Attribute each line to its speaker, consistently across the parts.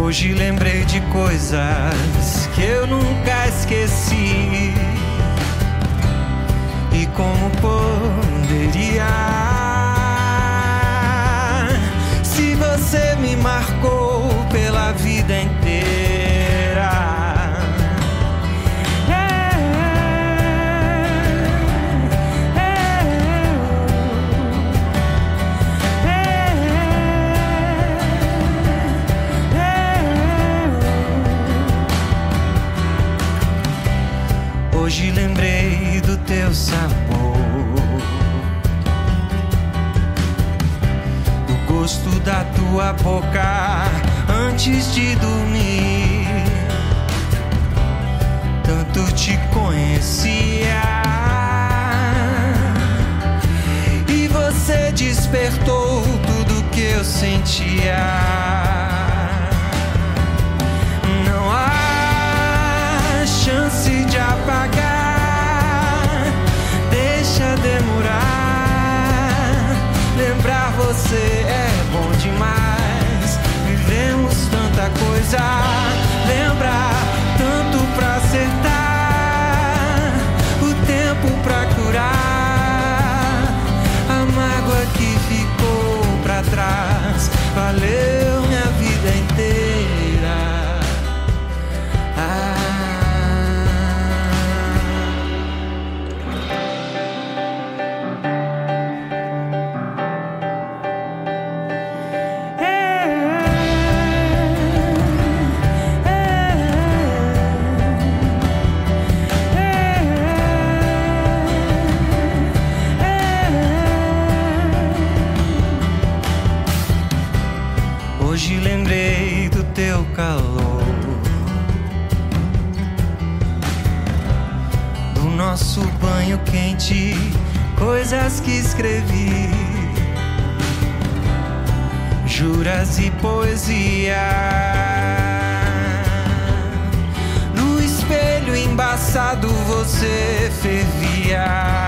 Speaker 1: Hoje lembrei de coisas que eu nunca esqueci. E como poderia, se você me marcou pela vida inteira. Hoje lembrei do teu sabor, do gosto da tua boca antes de dormir. Tanto te conhecia e você despertou tudo que eu sentia. Não há chance de apagar, deixa demorar. Lembrar você é bom demais. Vivemos tanta coisa, lembrar tanto pra acertar, o tempo pra curar, a mágoa que ficou pra trás. Valeu minha vida inteira. Hoje lembrei do teu calor, do nosso banho quente, coisas que escrevi, juras e poesia. No espelho embaçado você fervia,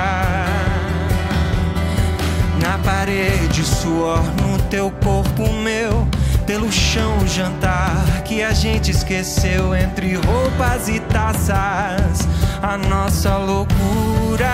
Speaker 1: na parede suor, no teu corpo meu, pelo chão o jantar que a gente esqueceu, entre roupas e taças, a nossa loucura.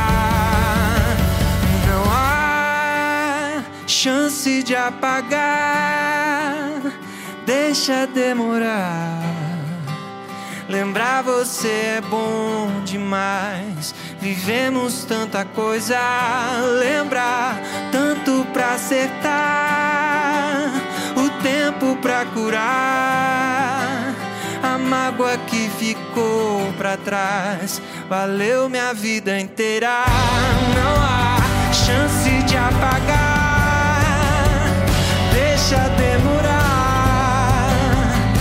Speaker 1: Não há chance de apagar, deixa demorar. Lembrar você é bom demais. Vivemos tanta coisa, lembrar tanto pra acertar, o tempo pra curar, a mágoa que ficou pra trás. Valeu minha vida inteira. Não há chance de apagar, deixa demorar.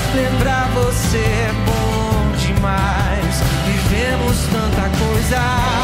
Speaker 1: Lembrar você é bom demais. Vivemos tanta coisa.